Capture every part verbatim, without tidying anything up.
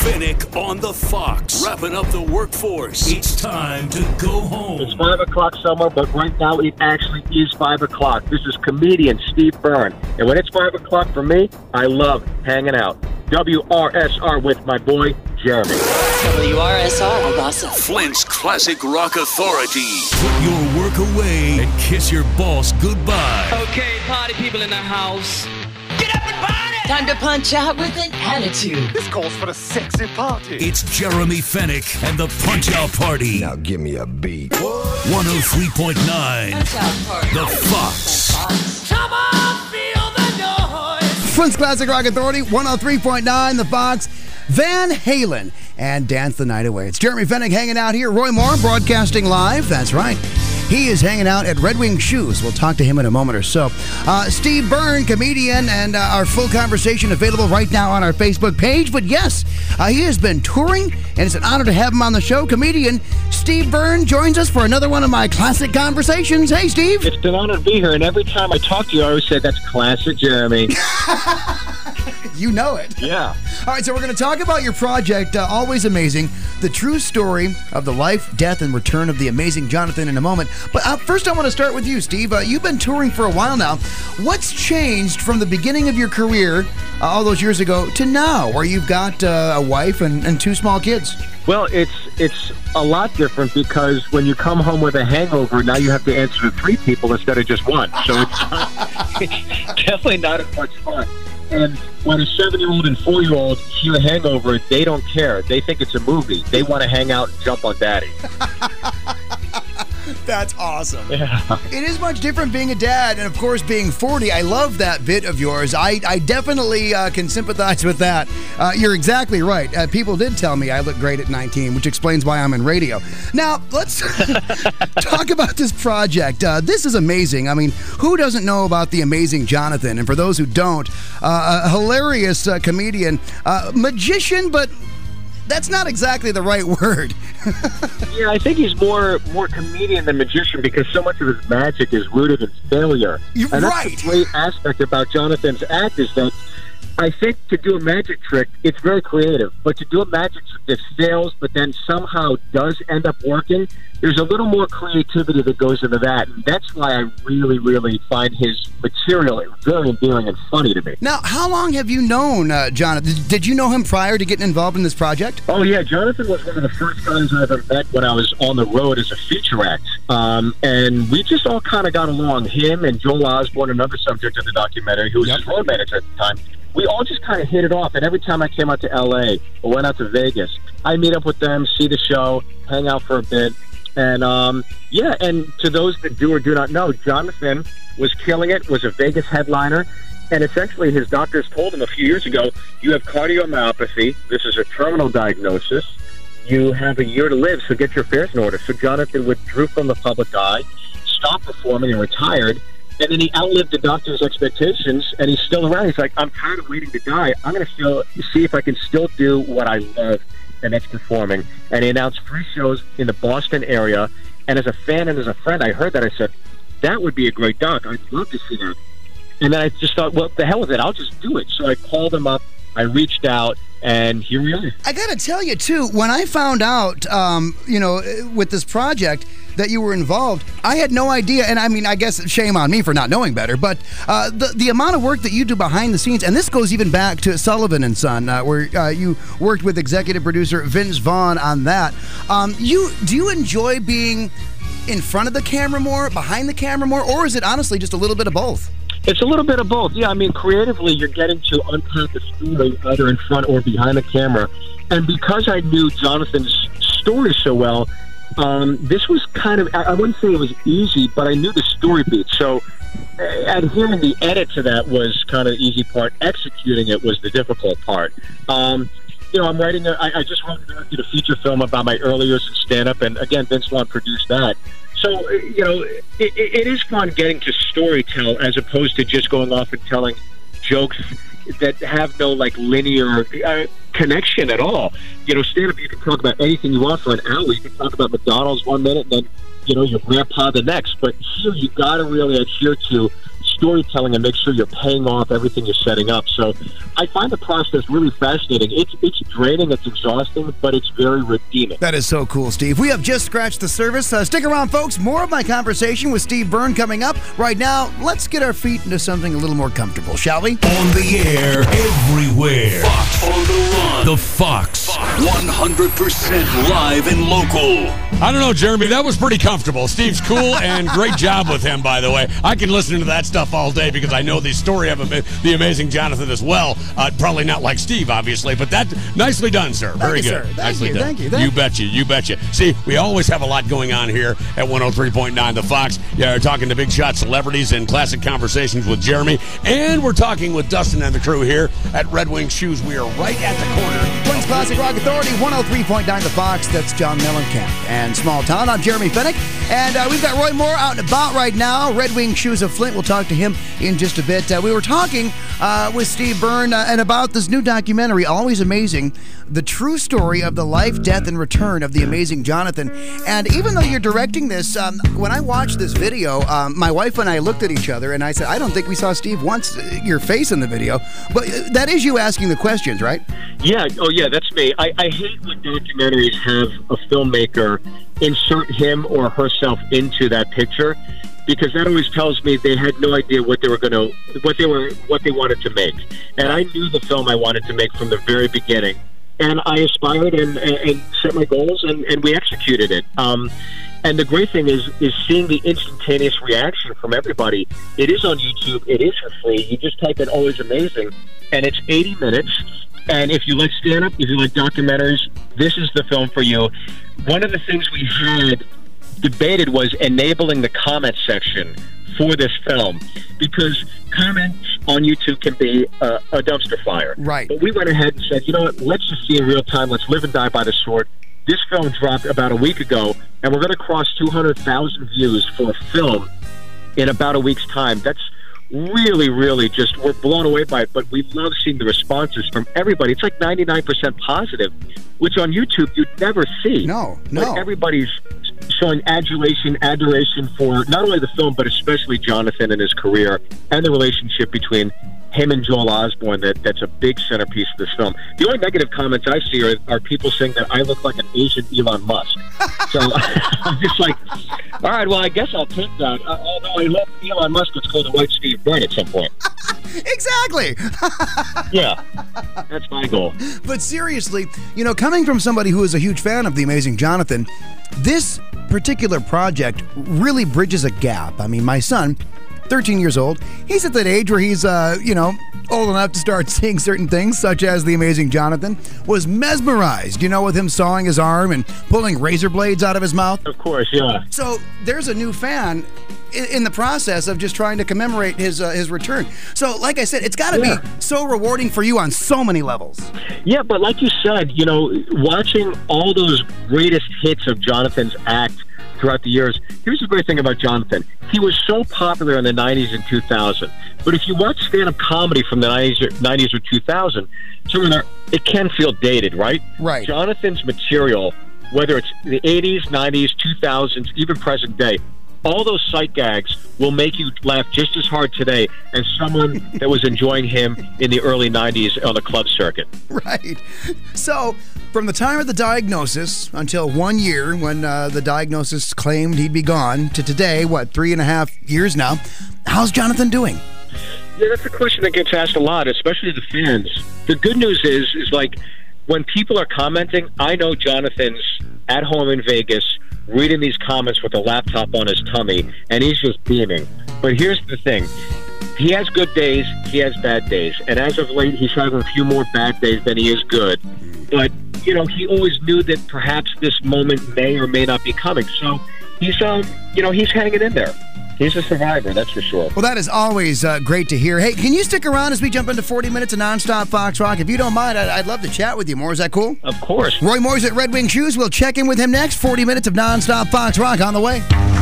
Finnick on the Fox, wrapping up the workforce. It's time to go home. It's five o'clock somewhere, but right now it actually is five o'clock. This is comedian Steve Byrne. And when it's five o'clock for me, I love hanging out. W R S R with my boy, Jeremy. W R S R, awesome. Flint's Classic Rock Authority. Put your work away and kiss your boss goodbye. Okay, party people in the house. Get up and party! Time to punch out with an attitude. This calls for a sexy party. It's Jeremy Finnick and the Punch Out Party. Now give me a beat. one oh three point nine. Punch Out Party. The Fox. The Fox. Come on, feel the noise. Flint's Classic Rock Authority, one oh three point nine, The Fox. Van Halen and Dance the Night Away. It's Jeremy Finnick hanging out here. Roy Moore broadcasting live. That's right. He is hanging out at Red Wing Shoes. We'll talk to him in a moment or so. Uh, Steve Byrne, comedian, and uh, our full conversation available right now on our Facebook page. But yes, uh, he has been touring, and it's an honor to have him on the show. Comedian Steve Byrne joins us for another one of my classic conversations. Hey, Steve. It's an honor to be here, and every time I talk to you, I always say, that's classic Jeremy. You know it. Yeah. All right, so we're going to talk about your project, uh, Always Amazing, the true story of the life, death, and return of the amazing Jonathan in a moment. But uh, first I want to start with you, Steve. Uh, you've been touring for a while now. What's changed from the beginning of your career, uh, all those years ago, to now, where you've got uh, a wife and, and two small kids? Well, it's it's a lot different because when you come home with a hangover, now you have to answer to three people instead of just one. So it's, it's definitely not as much fun. And when a seven-year-old and four-year-old hear a hangover, they don't care. They think it's a movie. They want to hang out and jump on daddy. That's awesome. Yeah. It is much different being a dad, and of course being forty. I love that bit of yours. I, I definitely uh, can sympathize with that. Uh, you're exactly right. Uh, people did tell me I look great at nineteen, which explains why I'm in radio. Now, let's talk about this project. Uh, this is amazing. I mean, who doesn't know about the amazing Jonathan? And for those who don't, uh, a hilarious uh, comedian, uh, magician, but that's not exactly the right word. Yeah, I think he's more more comedian than magician because so much of his magic is rooted in failure. You're and that's right. the great aspect about Jonathan's act is that I think to do a magic trick, it's very creative. But to do a magic trick that fails but then somehow does end up working, there's a little more creativity that goes into that. And that's why I really, really find his material very endearing and funny to me. Now, how long have you known uh, Jonathan? Did you know him prior to getting involved in this project? Oh, yeah. Jonathan was one of the first guys I ever met when I was on the road as a feature act. Um, and we just all kind of got along. Him and Joel Osborne, another subject of the documentary, who was Yep. his road manager at the time, we all just kind of hit it off. And every time I came out to L A or went out to Vegas, I meet up with them, see the show, hang out for a bit. And, um, yeah, and to those that do or do not know, Jonathan was killing it, was a Vegas headliner. And essentially his doctors told him a few years ago, you have cardiomyopathy. This is a terminal diagnosis. You have a year to live, so get your affairs in order. So Jonathan withdrew from the public eye, stopped performing, and retired. And then he outlived the doctor's expectations, and he's still around. He's like, I'm tired of waiting to die. I'm going to still see if I can still do what I love, and that's performing. And he announced three shows in the Boston area. And as a fan and as a friend, I heard that. I said, that would be a great doc. I'd love to see that. And then I just thought, well, the hell with it. I'll just do it. So I called him up. I reached out. And here we are. I got to tell you, too, when I found out, um, you know, with this project that you were involved, I had no idea. And I mean, I guess shame on me for not knowing better. But uh, the, the amount of work that you do behind the scenes, and this goes even back to Sullivan and Son, uh, where uh, you worked with executive producer Vince Vaughn on that. Um, you do you enjoy being in front of the camera more, behind the camera more, or is it honestly just a little bit of both? It's a little bit of both. Yeah, I mean, creatively, you're getting to unpack the story either in front or behind the camera. And because I knew Jonathan's story so well, um, this was kind of, I wouldn't say it was easy, but I knew the story beat. So uh, adhering the edit to that was kind of the easy part. Executing it was the difficult part. Um, you know, I'm writing, a, I, I just wrote and directed a feature film about my early years in stand-up, and again, Vince Vaughn produced that. So, you know, it, it is fun getting to storytell as opposed to just going off and telling jokes that have no, like, linear uh, connection at all. You know, stand-up, you can talk about anything you want for an hour. You can talk about McDonald's one minute and then, you know, your grandpa the next. But here you got to really adhere to storytelling and make sure you're paying off everything you're setting up. So I find the process really fascinating. It's it's draining, it's exhausting, but it's very redeeming. That is so cool, Steve. We have just scratched the surface. Uh, stick around, folks. More of my conversation with Steve Byrne coming up. Right now, let's get our feet into something a little more comfortable, shall we? On the air, everywhere. Fox on the run. The Fox. one hundred percent live and local. I don't know, Jeremy. That was pretty comfortable. Steve's cool, and great job with him, by the way. I can listen to that stuff all day because I know the story of the amazing Jonathan as well. Uh, probably not like Steve, obviously, but that nicely done, sir. Thank Very you, good. Sir. Thank nicely you, done. Thank you. Thank you betcha. You betcha. See, we always have a lot going on here at one oh three point nine The Fox. Yeah, we're talking to big shot celebrities and classic conversations with Jeremy, and we're talking with Dustin and the crew here at Red Wing Shoes. We are right at the corner. Twins Classic Rock Authority, one oh three point nine The Fox. That's John Mellencamp and Small Town. I'm Jeremy Fennick, and uh, we've got Roy Moore out and about right now. Red Wing Shoes of Flint. We'll talk to him in just a bit. Uh, we were talking uh, with Steve Byrne uh, and about this new documentary, Always Amazing, the true story of the life, death, and return of the amazing Jonathan. And even though you're directing this, um, when I watched this video, um, my wife and I looked at each other, and I said, I don't think we saw Steve once, uh, your face in the video. But uh, that is you asking the questions, right? Yeah, oh yeah, that's me. I, I hate when documentaries have a filmmaker insert him or herself into that picture, because that always tells me they had no idea what they were going to, what they were, what they wanted to make. And I knew the film I wanted to make from the very beginning, and I aspired and, and set my goals, and, and we executed it. Um, and the great thing is, is seeing the instantaneous reaction from everybody. It is on YouTube. It is for free. You just type in "Always Amazing," and it's eighty minutes. And if you like stand-up, if you like documentaries, this is the film for you. One of the things we had debated was enabling the comment section for this film, because comments on YouTube can be uh, a dumpster fire. Right. But we went ahead and said, you know what, let's just see in real time. Let's live and die by the sword. This film dropped about a week ago, and we're going to cross two hundred thousand views for a film in about a week's time. That's really, really just, we're blown away by it, but we love seeing the responses from everybody. It's like ninety-nine percent positive, which on YouTube you'd never see. No, no. But everybody's showing adulation, adoration for not only the film, but especially Jonathan and his career and the relationship between him and Joel Osborne. That that's a big centerpiece of this film. The only negative comments I see are, are people saying that I look like an Asian Elon Musk. So I'm just like, all right, well, I guess I'll take that. Uh, although I love Elon Musk, let's call the white Steve Byrne at some point. Exactly. Yeah, that's my goal. But seriously, you know, coming from somebody who is a huge fan of the amazing Jonathan, this particular project really bridges a gap. I mean, my son, thirteen years old, he's at that age where he's, uh, you know, old enough to start seeing certain things, such as the amazing Jonathan, was mesmerized, you know, with him sawing his arm and pulling razor blades out of his mouth. Of course, yeah. So there's a new fan in, in the process of just trying to commemorate his uh, his return. So, like I said, it's got to yeah. be so rewarding for you on so many levels. Yeah, but like you said, you know, watching all those greatest hits of Jonathan's act throughout the years. Here's the great thing about Jonathan. He was so popular in the nineties and two thousand. But if you watch stand-up comedy from the nineties or two thousand, it can feel dated, right? Right. Jonathan's material, whether it's the eighties, nineties, two thousands, even present day, all those sight gags will make you laugh just as hard today as someone that was enjoying him in the early nineties on the club circuit. Right. So, from the time of the diagnosis until one year when uh, the diagnosis claimed he'd be gone to today, what, three and a half years now, how's Jonathan doing? Yeah, that's a question that gets asked a lot, especially the fans. The good news is, is like, when people are commenting, I know Jonathan's at home in Vegas reading these comments with a laptop on his tummy, and he's just beaming. But here's the thing. He has good days, he has bad days. And as of late, he's having a few more bad days than he is good. But, you know, he always knew that perhaps this moment may or may not be coming. So he's, um, you know, he's hanging in there. He's a survivor, that's for sure. Well, that is always uh, great to hear. Hey, can you stick around as we jump into forty minutes of nonstop Fox Rock? If you don't mind, I'd, I'd love to chat with you more. Is that cool? Of course. Roy Moore's at Red Wing Shoes. We'll check in with him next. forty minutes of nonstop Fox Rock on the way.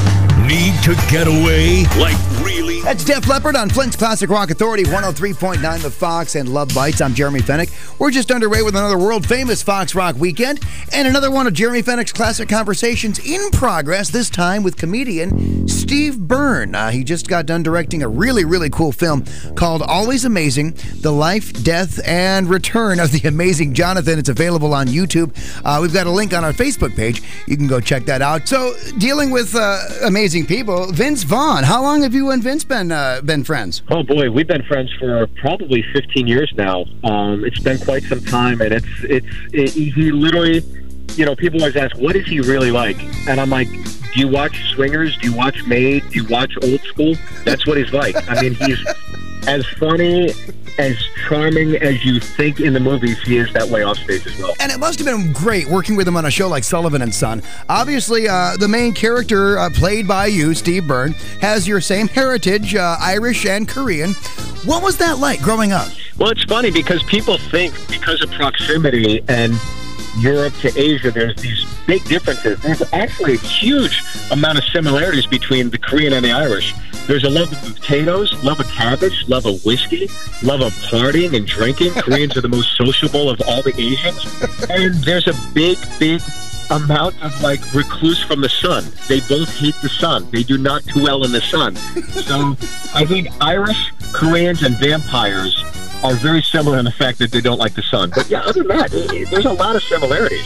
Need to get away? Like, really? That's Def Leppard on Flint's Classic Rock Authority, one oh three point nine The Fox and Love Bites. I'm Jeremy Fennick. We're just underway with another world-famous Fox Rock weekend and another one of Jeremy Fennick's classic conversations in progress, this time with comedian Steve Byrne. Uh, he just got done directing a really, really cool film called Always Amazing, The Life, Death, and Return of the Amazing Jonathan. It's available on YouTube. Uh, we've got a link on our Facebook page. You can go check that out. So, dealing with uh, amazing people, Vince Vaughn. How long have you and Vince been uh, been friends? Oh boy, we've been friends for probably fifteen years now. Um, it's been quite some time, and it's it's it, he literally, you know, people always ask, what is he really like? And I'm like, do you watch Swingers? Do you watch Made? Do you watch Old School? That's what he's like. I mean, he's as funny, as charming as you think in the movies. He is that way off stage as well. And it must have been great working with him on a show like Sullivan and Son. Obviously, uh, the main character uh, played by you, Steve Byrne, has your same heritage, uh, Irish and Korean. What was that like growing up? Well, it's funny because people think because of proximity and Europe to Asia, there's these big differences. There's actually a huge amount of similarities between the Korean and the Irish. There's a love of potatoes, love of cabbage, love of whiskey, love of partying and drinking. Koreans are the most sociable of all the Asians. And there's a big, big amount of, like, recluse from the sun. They both hate the sun. They do not do well in the sun. So I think Irish, Koreans, and vampires are very similar in the fact that they don't like the sun. But yeah, other than that, there's a lot of similarities.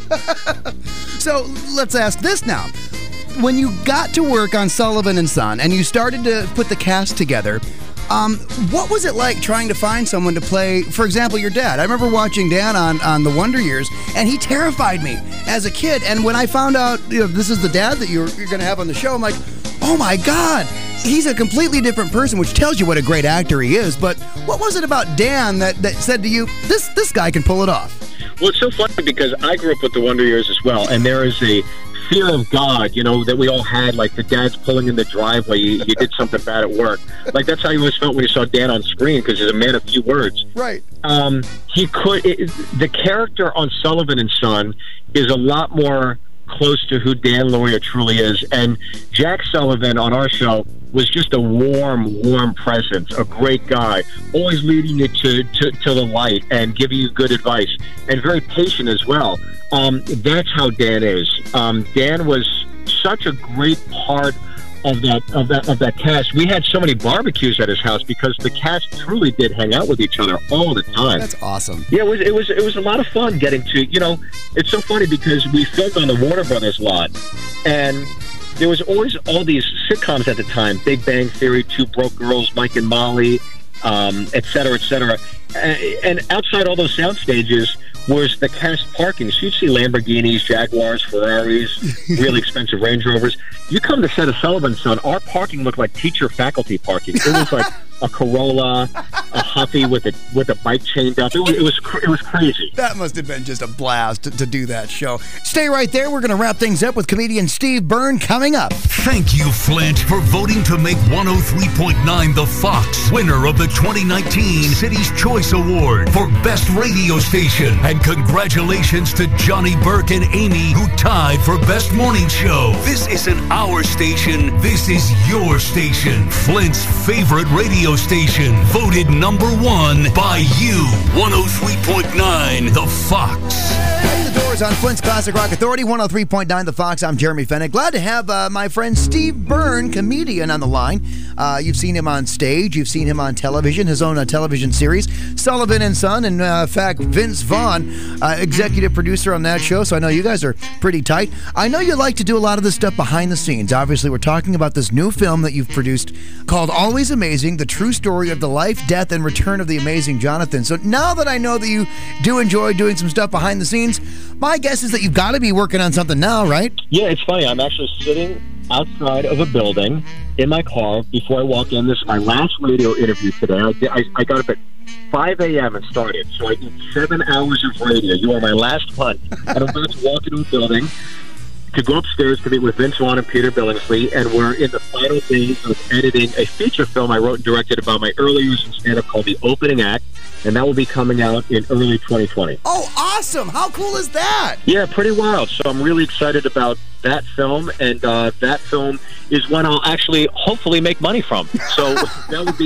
So let's ask this now. When you got to work on Sullivan and Son and you started to put the cast together, um, what was it like trying to find someone to play, for example, your dad? I remember watching Dan on, on The Wonder Years, and he terrified me as a kid. And when I found out, you know, this is the dad that you're, you're going to have on the show, I'm like, oh my God, he's a completely different person, which tells you what a great actor he is. But what was it about Dan that, that said to you, this this guy can pull it off? Well, it's so funny because I grew up with the Wonder Years as well, and there is a fear of God, you know, that we all had, like the dad's pulling in the driveway, you, you did something bad at work. Like, that's how you always felt when you saw Dan on screen, because he's a man of few words. Right. Um, he could, it, the character on Sullivan and Son is a lot more close to who Dan Lauria truly is. And Jack Sullivan on our show was just a warm, warm presence, a great guy, always leading you to, to, to the light and giving you good advice, and very patient as well. Um, that's how Dan is. Um, Dan was such a great part of that of that of that cast. We had so many barbecues at his house because the cast truly did hang out with each other all the time. That's awesome. Yeah, it was it was it was a lot of fun getting to, you know, it's so funny because we filmed on the Warner Brothers lot, and there was always all these sitcoms at the time: Big Bang Theory, Two Broke Girls, Mike and Molly, um, et cetera, et cetera. And, and outside all those sound stages was the cast parking. So you'd see Lamborghinis, Jaguars, Ferraris, really expensive Range Rovers. You come to set of Sullivan Son, our parking looked like teacher faculty parking. It was like a Corolla, a Huffy with a with a bike chained up. It was it was, it was crazy. That must have been just a blast to, to do that show. Stay right there. We're going to wrap things up with comedian Steve Byrne coming up. Thank you, Flint, for voting to make one oh three point nine The Fox winner of the twenty nineteen City's Choice Award for Best Radio Station. And congratulations to Johnny Burke and Amy, who tied for Best Morning Show. This isn't our station. This is your station. Flint's favorite radio station. Voted number one by you. one oh three point nine The Fox. Open the doors on Flint's Classic Rock Authority, one oh three point nine The Fox. I'm Jeremy Fennick. Glad to have uh, my friend Steve Byrne, comedian, on the line. Uh, you've seen him on stage. You've seen him on television, his own uh, television series, Sullivan and Son. And, uh, in fact, Vince Vaughn, uh, executive producer on that show. So I know you guys are pretty tight. I know you like to do a lot of this stuff behind the scenes. Obviously, we're talking about this new film that you've produced called Always Amazing, the true story of the life, death, and return of the amazing Jonathan. So now that I know that you do enjoy doing some stuff behind the scenes, my guess is that you've got to be working on something now, right? Yeah, it's funny. I'm actually sitting outside of a building in my car before I walk in. This is my last radio interview today. I, I, I got up at five a.m. and started, so I did seven hours of radio. You are my last punt. And I'm about to walk into a building to go upstairs to meet with Vince Vaughn and Peter Billingsley, and we're in the final days of editing a feature film I wrote and directed about my early years in stand-up called The Opening Act, and that will be coming out in early twenty twenty. Oh, awesome! How cool is that? Yeah, pretty wild. So I'm really excited about that film, and uh, that film is one I'll actually hopefully make money from. So that would be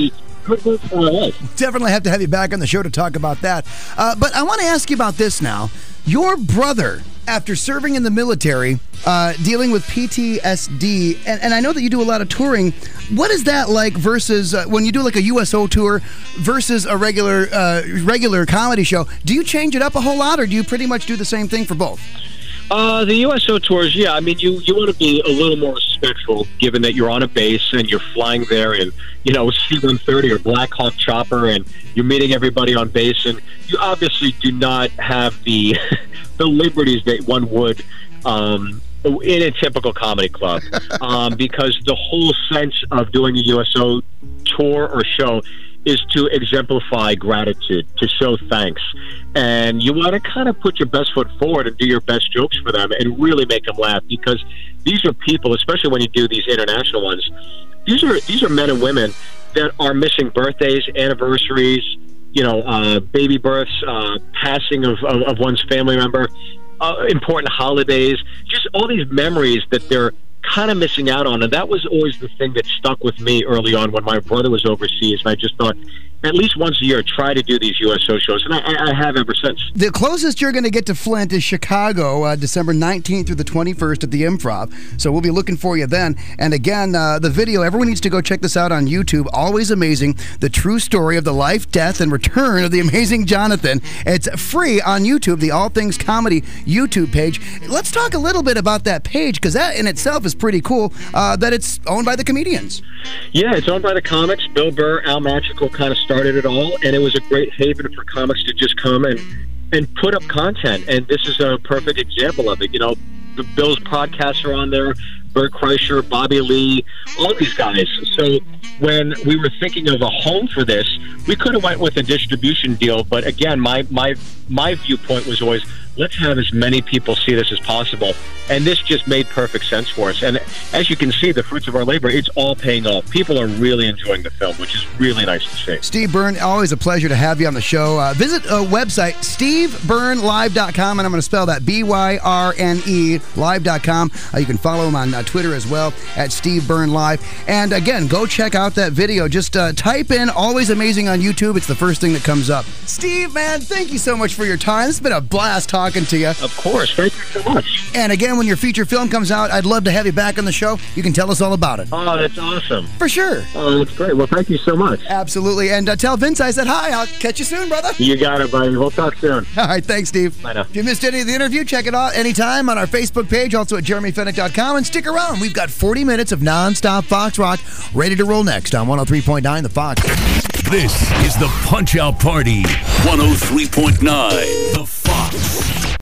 good move for L A. Definitely have to have you back on the show to talk about that. Uh, but I want to ask you about this now. Your brother, after serving in the military, uh, dealing with P T S D, and, and I know that you do a lot of touring. What is that like versus uh, when you do like a U S O tour versus a regular uh, regular comedy show? Do you change it up a whole lot, or do you pretty much do the same thing for both? Uh, the U S O tours, yeah. I mean, you, you want to be a little more respectful, given that you're on a base and you're flying there in, you know, C one thirty or Black Hawk chopper, and you're meeting everybody on base, and you obviously do not have the the liberties that one would um, in a typical comedy club, um, because the whole sense of doing a U S O tour or show is to exemplify gratitude, to show thanks. And you want to kind of put your best foot forward and do your best jokes for them and really make them laugh, because these are people, especially when you do these international ones, these are these are men and women that are missing birthdays, anniversaries, you know, uh, baby births, uh, passing of, of, of one's family member, uh, important holidays, just all these memories that they're kind of missing out on. And that was always the thing that stuck with me early on when my brother was overseas. And I just thought, at least once a year, try to do these U S O shows. And I, I have ever since. The closest you're going to get to Flint is Chicago, uh, December nineteenth through the twenty-first at the Improv. So we'll be looking for you then. And again, uh, the video, everyone needs to go check this out on YouTube. Always amazing. The true story of the life, death, and return of the amazing Jonathan. It's free on YouTube, the All Things Comedy YouTube page. Let's talk a little bit about that page, because that in itself is pretty cool, uh, that it's owned by the comedians. Yeah, it's owned by the comics. Bill Burr, Al Magical kind of started it all, and it was a great haven for comics to just come and and put up content. And this is a perfect example of it. You know, the Bill's podcasts are on there, Bert Kreischer, Bobby Lee, all these guys. So when we were thinking of a home for this, we could have went with a distribution deal. But again, my my my viewpoint was always, let's have as many people see this as possible. And this just made perfect sense for us. And as you can see, the fruits of our labor, it's all paying off. People are really enjoying the film, which is really nice to see. Steve Byrne, always a pleasure to have you on the show. Uh, visit a website, steve byrne live dot com, and I'm going to spell that B Y R N E, live dot com. Uh, you can follow him on uh, Twitter as well, at Steve Byrne Live. And again, go check out that video. Just uh, type in Always Amazing on YouTube. It's the first thing that comes up. Steve, man, thank you so much for your time. It's been a blast talking to you. Of course. Thank you so much. And again, when your feature film comes out, I'd love to have you back on the show. You can tell us all about it. Oh, that's awesome. For sure. Oh, that's great. Well, thank you so much. Absolutely. And uh, tell Vince I said hi. I'll catch you soon, brother. You got it, buddy. We'll talk soon. All right. Thanks, Steve. Bye now. If you missed any of the interview, check it out anytime on our Facebook page, also at jeremy fennick dot com. And stick around. We've got forty minutes of nonstop Fox Rock ready to roll next on one oh three point nine The Fox. This is the Punch Out Party, one oh three point nine The Fox.